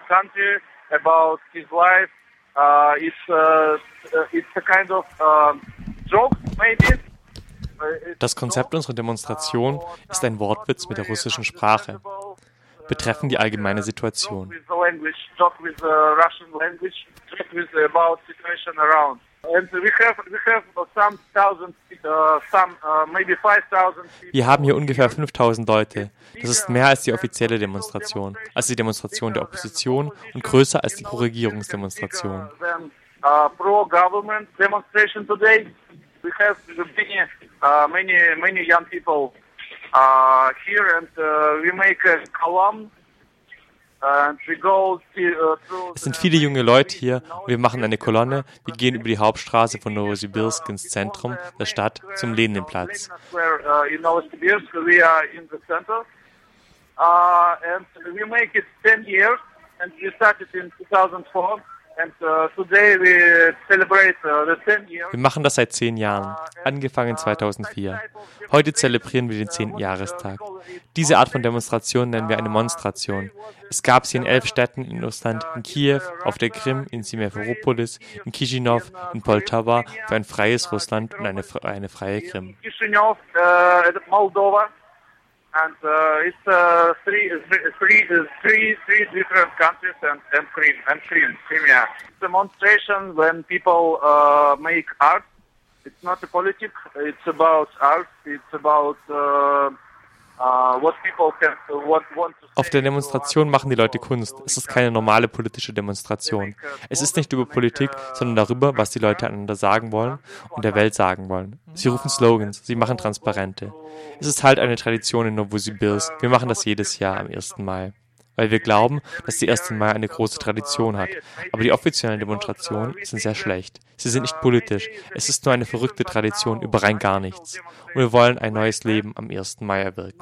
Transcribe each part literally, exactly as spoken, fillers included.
country, about his life. Uh, it's uh, it's a kind of uh, joke, maybe. Das Konzept unserer Demonstration ist ein Wortwitz mit der russischen Sprache, betreffend die allgemeine Situation. Wir haben hier ungefähr fünftausend Leute. Das ist mehr als die offizielle Demonstration, als die Demonstration der Opposition und größer als die Pro-Regierungsdemonstration. We have many, uh, many, many young people uh, here, and uh, we make a column. And we go to, uh, through es sind viele junge Leute hier und wir machen eine Kolonne. Wir gehen über die Hauptstraße von Novosibirsk ins Zentrum der Stadt zum Leninplatz. In Novosibirsk, we are in the center, uh, and we make it ten years, and we started in two thousand four. Wir machen das seit zehn Jahren, angefangen zweitausendvier. Heute zelebrieren wir den zehnten Jahrestag. Diese Art von Demonstration nennen wir eine Monstration. Es gab sie in elf Städten in Russland, in Kiew, auf der Krim, in Simferopolis, in Chisinau, in Poltawa, für ein freies Russland und eine, eine freie Krim. And uh, it's uh, three, three, three, three different countries and, and Krim, and Krim, Crimea. It's a demonstration when people uh, make art. It's not a politics. It's about art. It's about uh, uh, what people can, what want to say. Auf der Demonstration machen die Leute Kunst. Es ist keine normale politische Demonstration. Es ist nicht über Politik, sondern darüber, was die Leute einander sagen wollen und der Welt sagen wollen. Sie rufen Slogans, sie machen Transparente. Es ist halt eine Tradition in Novosibirsk. Wir machen das jedes Jahr am ersten Mai. Weil wir glauben, dass der erste Mai eine große Tradition hat. Aber die offiziellen Demonstrationen sind sehr schlecht. Sie sind nicht politisch. Es ist nur eine verrückte Tradition über rein gar nichts. Und wir wollen ein neues Leben am ersten Mai erwirken.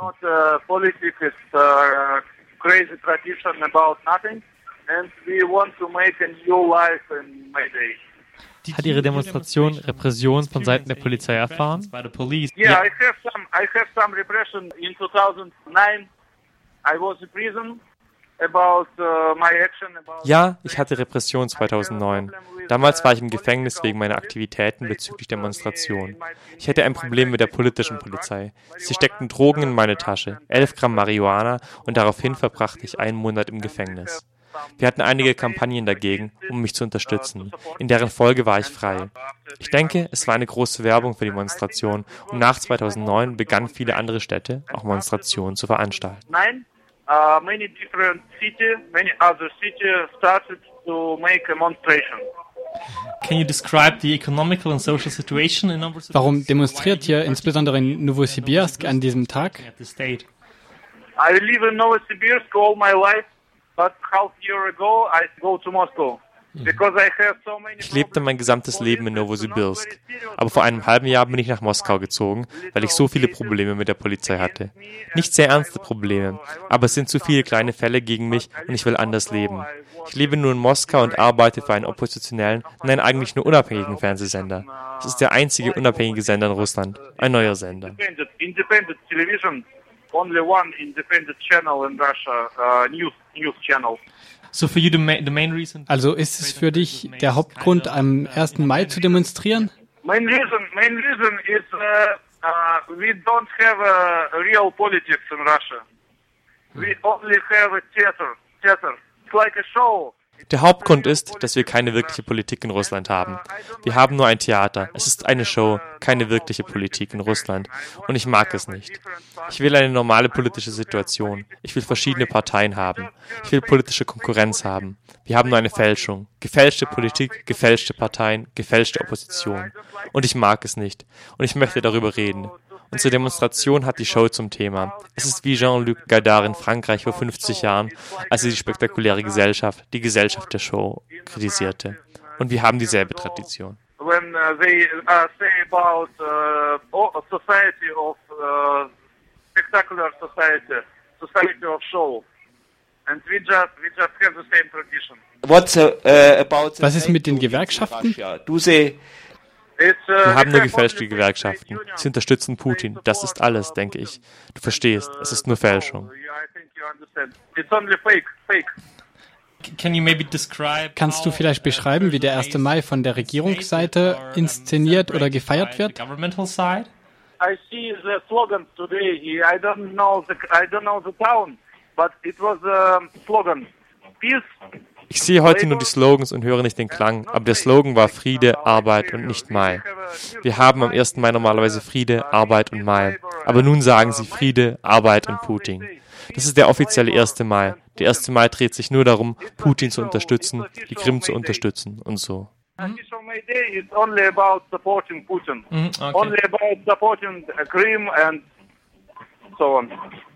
Hat Ihre Demonstration Repression von Seiten der Polizei erfahren? Yeah, I have some. I have some repression in two thousand nine. I was in prison about uh, my action. About ja, ich hatte Repression zweitausendneun. Damals war ich im Gefängnis wegen meiner Aktivitäten bezüglich Demonstrationen. Ich hatte ein Problem mit der politischen Polizei. Sie steckten Drogen in meine Tasche, elf Gramm Marihuana, und daraufhin verbrachte ich einen Monat im Gefängnis. Wir hatten einige Kampagnen dagegen, um mich zu unterstützen. In deren Folge war ich frei. Ich denke, es war eine große Werbung für die Demonstration und nach zweitausendneun begannen viele andere Städte, auch Demonstrationen zu veranstalten. Nein, uh, many different cities, many other cities started to make a demonstration. Can you describe the economical and social situation in Novosibirsk? Warum demonstriert ihr insbesondere in Novosibirsk an diesem Tag? I live in Novosibirsk all my life. But half year ago I go to Moscow. Ich lebte mein gesamtes Leben in Novosibirsk, aber vor einem halben Jahr bin ich nach Moskau gezogen, weil ich so viele Probleme mit der Polizei hatte. Nicht sehr ernste Probleme, aber es sind zu viele kleine Fälle gegen mich und ich will anders leben. Ich lebe nur in Moskau und arbeite für einen oppositionellen, nein, eigentlich nur unabhängigen Fernsehsender. Es ist der einzige unabhängige Sender in Russland, ein neuer Sender. Independent television, only one independent channel in Russia, uh, news news channel. So for you the main, the main reason. Also ist es für dich der Hauptgrund, am ersten Mai zu demonstrieren? Main reason, main reason is uh, uh, we don't have a real politics in Russia. We only have a theater, theater. It's like a show. Der Hauptgrund ist, dass wir keine wirkliche Politik in Russland haben. Wir haben nur ein Theater. Es ist eine Show, keine wirkliche Politik in Russland. Und ich mag es nicht. Ich will eine normale politische Situation. Ich will verschiedene Parteien haben. Ich will politische Konkurrenz haben. Wir haben nur eine Fälschung. Gefälschte Politik, gefälschte Parteien, gefälschte Opposition. Und ich mag es nicht. Und ich möchte darüber reden. Unsere Demonstration hat die Show zum Thema. Es ist wie Jean-Luc Godard in Frankreich vor fünfzig Jahren, als er die spektakuläre Gesellschaft, die Gesellschaft der Show, kritisierte. Und wir haben dieselbe Tradition. When uh, they uh, say about uh, society of uh, spectacular society, society of show, and we just we just have the same tradition. What's uh, about? Was ist mit den Gewerkschaften? Du sie Wir haben nur gefälschte Gewerkschaften. Sie unterstützen Putin. Das ist alles, denke ich. Du verstehst, es ist nur Fälschung. Can you maybe describe Kannst du vielleicht beschreiben, wie der erste Mai von der Regierungsseite inszeniert oder gefeiert wird? Governmental side? I see the slogans today. I don't know the I don't know the town, but it was a slogan. Peace. Ich sehe heute nur die Slogans und höre nicht den Klang, aber der Slogan war Friede, Arbeit und nicht Mai. Wir haben am ersten Mai normalerweise Friede, Arbeit und Mai, aber nun sagen sie Friede, Arbeit und Putin. Das ist der offizielle erste Mai. Der erste Mai dreht sich nur darum, Putin zu unterstützen, die Krim zu unterstützen und so. Official May Day is only about supporting Putin, Mm, okay. only about supporting uh, Crimea and so on.